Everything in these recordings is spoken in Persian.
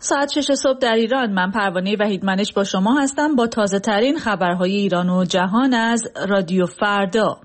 ساعت 6 صبح در ایران. من پروانه وحیدمنش با شما هستم با تازه ترین خبرهای ایران و جهان از رادیو فردا.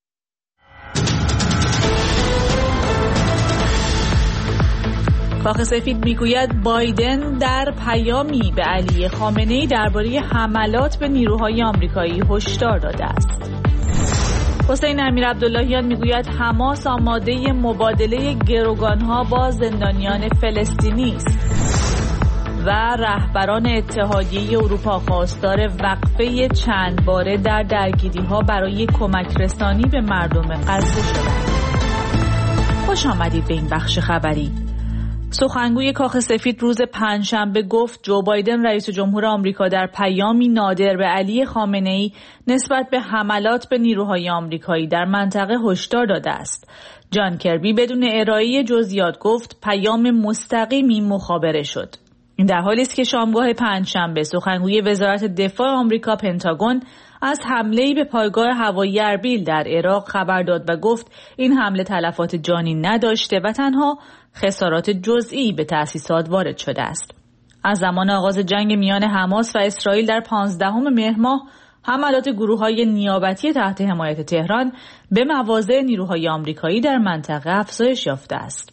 کاخ سفید میگوید بایدن در پیامی به علی خامنه‌ای درباره حملات به نیروهای آمریکایی هشدار داده است. حسین امیرعبداللهیان میگوید حماس آماده مبادله گروگانها با زندانیان فلسطینی است و رهبران اتحادیه اروپا خواستار وقفه چند باره در درگیری‌ها برای کمک رسانی به مردم غزه شدند. خوش آمدید به این بخش خبری. سخنگوی کاخ سفید روز پنجشنبه گفت جو بایدن رئیس جمهور آمریکا در پیامی نادر به علی خامنه‌ای نسبت به حملات به نیروهای آمریکایی در منطقه هشدار داده است. جان کربی بدون ارائه جزئیات گفت پیام مستقیمی مخابره شد. این در حالی است که شامگاه پنجشنبه سخنگوی وزارت دفاع آمریکا پنتاگون از حمله‌ای به پایگاه هوایی اربیل در عراق خبر داد و گفت این حمله تلفات جانی نداشته و تنها خسارات جزئی به تأسیسات وارد شده است. از زمان آغاز جنگ میان حماس و اسرائیل در 15 مهر ماه حملات گروه‌های نیابتی تحت حمایت تهران به مواضع نیروهای آمریکایی در منطقه افزایش یافته است.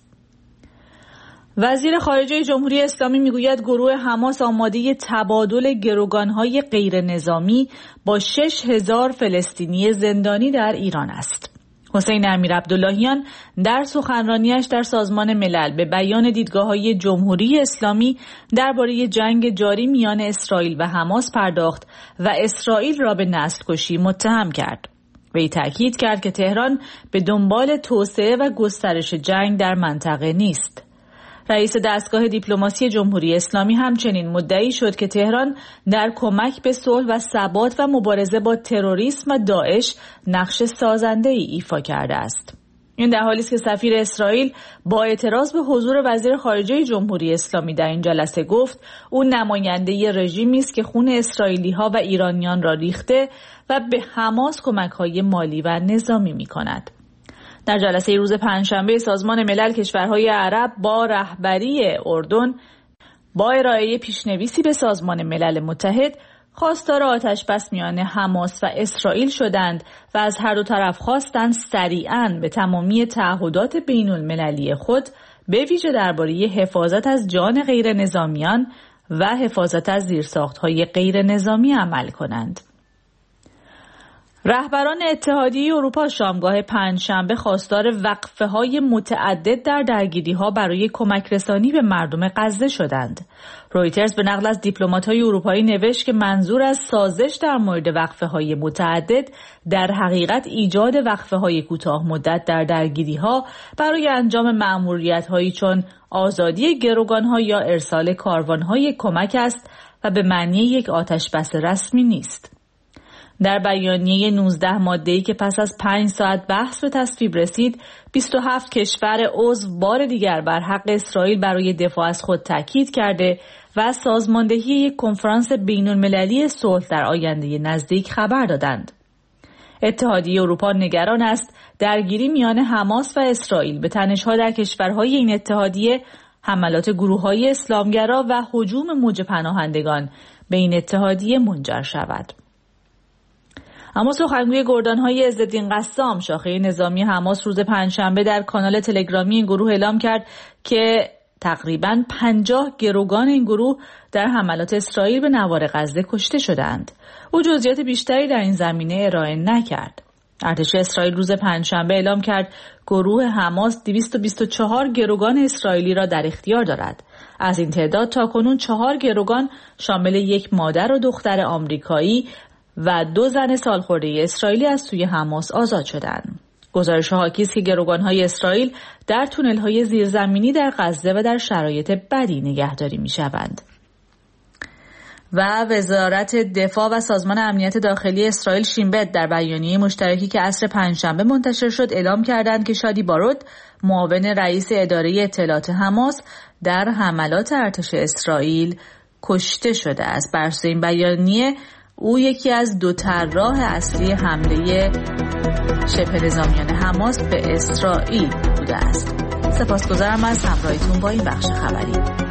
وزیر خارجه جمهوری اسلامی میگوید گروه حماس آماده تبادل گروگان‌های غیر نظامی با 6000 فلسطینی زندانی در ایران است. حسین امیرعبداللهیان در سخنرانیش در سازمان ملل به بیان دیدگاه‌های جمهوری اسلامی درباره جنگ جاری میان اسرائیل و حماس پرداخت و اسرائیل را به نسل‌کشی متهم کرد. وی تاکید کرد که تهران به دنبال توسعه و گسترش جنگ در منطقه نیست. رئیس دستگاه دیپلماسی جمهوری اسلامی همچنین مدعی شد که تهران در کمک به صلح و ثبات و مبارزه با تروریسم و داعش نقش سازنده‌ای ایفا کرده است. این در حالی است که سفیر اسرائیل با اعتراض به حضور وزیر خارجه جمهوری اسلامی در این جلسه گفت او نماینده رژیمی است که خون اسرائیلی‌ها و ایرانیان را ریخته و به حماس کمک‌های مالی و نظامی می‌کند. در جلسه روز پنجشنبه سازمان ملل کشورهای عرب با رهبری اردن با ارائه پیشنویسی به سازمان ملل متحد خواستار آتش‌بس میان حماس و اسرائیل شدند و از هر دو طرف خواستند سریعاً به تمامی تعهدات بین‌المللی خود به ویژه درباره حفاظت از جان غیر نظامیان و حفاظت از زیرساخت‌های غیر نظامی عمل کنند. رهبران اتحادیه اروپا شامگاه پنجشنبه خواستار وقفه‌های متعدد در درگیری‌ها برای کمک رسانی به مردم غزه شدند. رویترز به نقل از دیپلمات‌های اروپایی نوشت که منظور از سازش در مورد وقفه‌های متعدد در حقیقت ایجاد وقفه‌های کوتاه مدت در درگیری‌ها برای انجام مأموریت‌هایی چون آزادی گروگان‌ها یا ارسال کاروان‌های کمک است و به معنی یک آتش‌بس رسمی نیست. در بیانیه 19 ماده‌ای که پس از 5 ساعت بحث به تصویب رسید، 27 کشور عضو بار دیگر بر حق اسرائیل برای دفاع از خود تاکید کرده و از سازماندهی یک کنفرانس بین‌المللی صلح در آینده نزدیک خبر دادند. اتحادیه اروپا نگران است درگیری میان حماس و اسرائیل به تنش‌ها در کشورهای این اتحادیه، حملات گروه‌های اسلامگرا و هجوم موج پناهندگان به این اتحادیه منجر شود. اما سخنگوی گردان‌های عزالدین قسام شاخه نظامی حماس روز پنجشنبه در کانال تلگرامی این گروه اعلام کرد که تقریباً 50 گروگان این گروه در حملات اسرائیل به نوار غزه کشته شدند. او جزئیات بیشتری در این زمینه ارائه نکرد. ارتش اسرائیل روز پنجشنبه اعلام کرد گروه حماس 224 گروگان اسرائیلی را در اختیار دارد. از این تعداد تاکنون 4 گروگان شامل یک مادر و دختر آمریکایی و 2 زن سالخورده اسرائیلی از سوی حماس آزاد شدند. گزارش حاکی است که گروگان‌های اسرائیل در تونل‌های زیرزمینی در غزه و در شرایط بدی نگهداری می‌شوند. و وزارت دفاع و سازمان امنیت داخلی اسرائیل شین بت در بیانیه مشترکی که عصر پنجشنبه منتشر شد اعلام کردند که شادی بارود معاون رئیس اداره اطلاعات حماس در حملات ارتش اسرائیل کشته شده است. بر اساس این بیانیه او یکی از 2 طراح اصلی حمله شبه نظامیان حماس به اسرائیل بوده است. سپاسگزارم از همراهیتون با این بخش خبری.